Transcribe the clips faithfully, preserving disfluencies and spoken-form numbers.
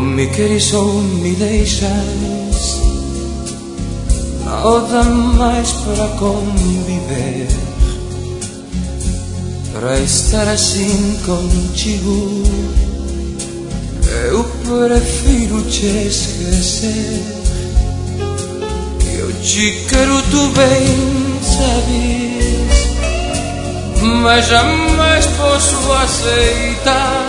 me queres ou me deixas, não dá mais para conviver, para estar assim contigo. Eu prefiro te esquecer, que eu te quero, tu bem sabes, mas jamais posso aceitar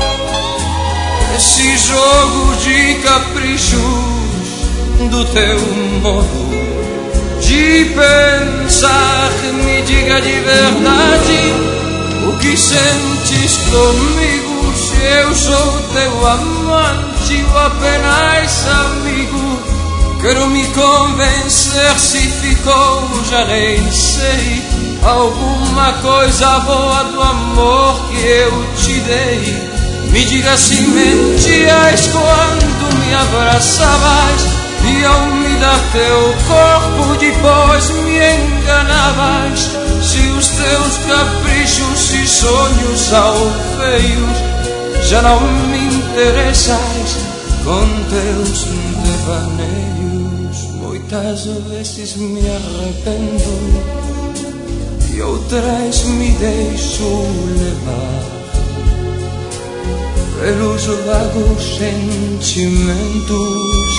esse jogo de caprichos do teu modo de pensar. Me diga de verdade o que sentes comigo, se eu sou teu amante ou apenas amigo. Quero me convencer se ficou, já nem sei, alguma coisa boa do amor que eu te dei. Me diga se mentias quando me abraçavas e ao me dar teu corpo depois me enganavas. Se os teus caprichos e sonhos são feios, já não me interessas com teus devaneios. Muitas vezes me arrependo e outras me deixo levar pelos vagos sentimentos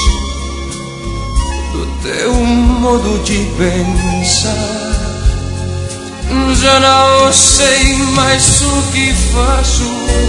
do teu modo de pensar. Já não sei mais o que faço,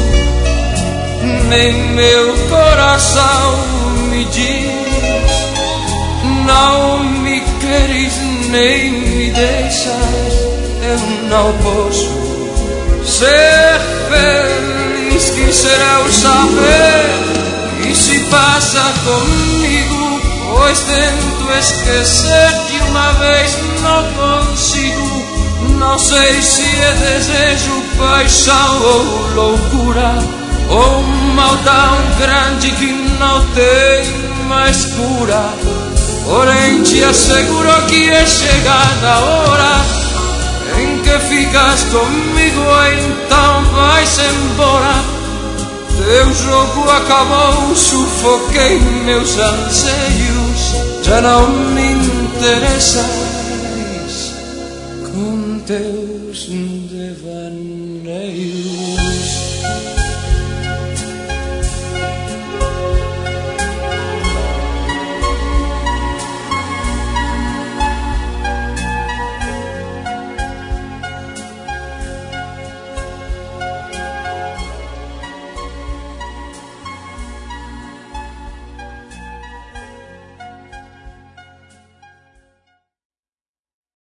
nem meu coração me diz. Não me queres nem me deixas, eu não posso ser feliz. Que será o saber que se passa comigo, pois tento esquecer de uma vez, não consigo. Não sei se é desejo, paixão ou loucura, ou um mal tão grande que não tem mais cura. Porém te asseguro que é chegada a hora em que ficas comigo, então vais embora. Teu jogo acabou, sufoquei meus anseios, já não me interessas com teus devaneios.